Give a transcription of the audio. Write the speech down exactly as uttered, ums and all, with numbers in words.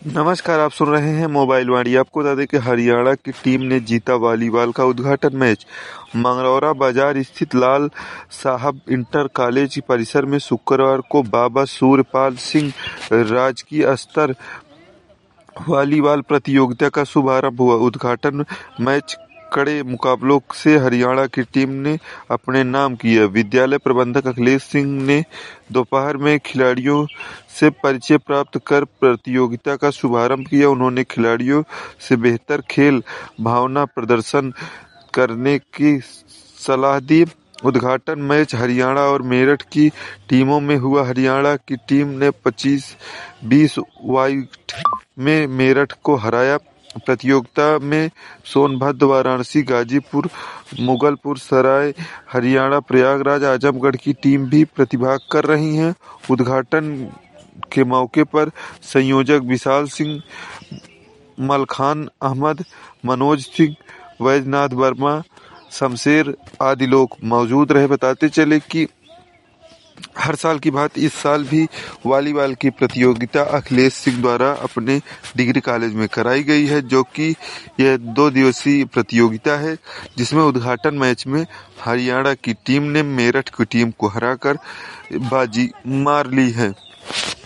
नमस्कार, आप सुन रहे हैं मोबाइल वाणी। आपको बता दें कि हरियाणा की टीम ने जीता वॉलीबॉल का उद्घाटन मैच। मंगरौरा बाजार स्थित लाल साहब इंटर कॉलेज परिसर में शुक्रवार को बाबा सूर्यपाल सिंह राजकीय स्तर वॉलीबॉल प्रतियोगिता का शुभारंभ हुआ। उद्घाटन मैच कड़े मुकाबलों से हरियाणा की टीम ने अपने नाम किया। विद्यालय प्रबंधक अखिलेश सिंह ने दोपहर में खिलाड़ियों से परिचय प्राप्त कर प्रतियोगिता का शुभारंभ किया। उन्होंने खिलाड़ियों से बेहतर खेल भावना प्रदर्शन करने की सलाह दी। उद्घाटन मैच हरियाणा और मेरठ की टीमों में हुआ। हरियाणा की टीम ने पच्चीस बीस वाइट में मेरठ को हराया। प्रतियोगिता में सोनभद्र, वाराणसी, गाजीपुर, मुगलपुर सराय, हरियाणा, प्रयागराज, आजमगढ़ की टीम भी प्रतिभाग कर रही हैं। उद्घाटन के मौके पर संयोजक विशाल सिंह, मलखान अहमद, मनोज सिंह, वैजनाथ वर्मा, शमशेर आदि लोग मौजूद रहे। बताते चले कि हर साल की बात इस साल भी वॉलीबॉल की प्रतियोगिता अखिलेश सिंह द्वारा अपने डिग्री कॉलेज में कराई गई है, जो कि यह दो दिवसीय प्रतियोगिता है, जिसमें उद्घाटन मैच में हरियाणा की टीम ने मेरठ की टीम को हराकर बाजी मार ली है।